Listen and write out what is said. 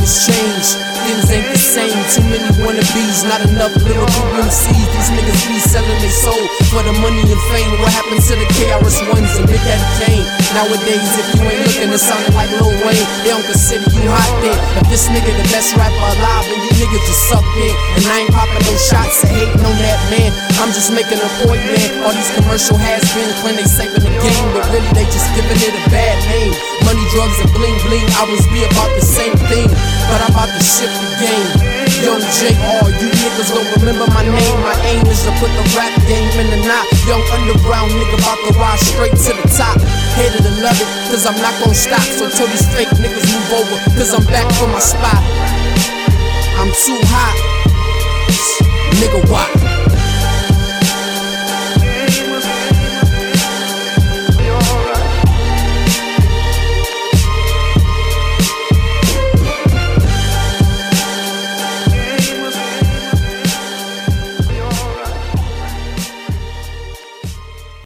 Times change, things ain't the same. Too many wannabes, not enough lyrical MCs. These niggas be selling their soul for the money and fame. What happened to the KRS-Ones and Big Daddy Kane? Nowadays, if you ain't looking, it sounding like Lil Wayne. They don't consider you hot then. If this nigga the best rapper alive, then you niggas just suck dick. And I ain't popping no shots or hating on that man. I'm just making a point, man. All these commercial has-beens claim they saving the game, but really they just giving it a bad name. Money, drugs, and bling bling, always be about the same thing, but I'm about to shift the game. Young JR, you niggas don't remember my name. My aim is to put the rap game in the knot. Young underground nigga about to rise straight to the top. Hated to love it, cause I'm not gon' stop. So tell these fake niggas move over, cause I'm back from my spot. I'm too hot, nigga, watch.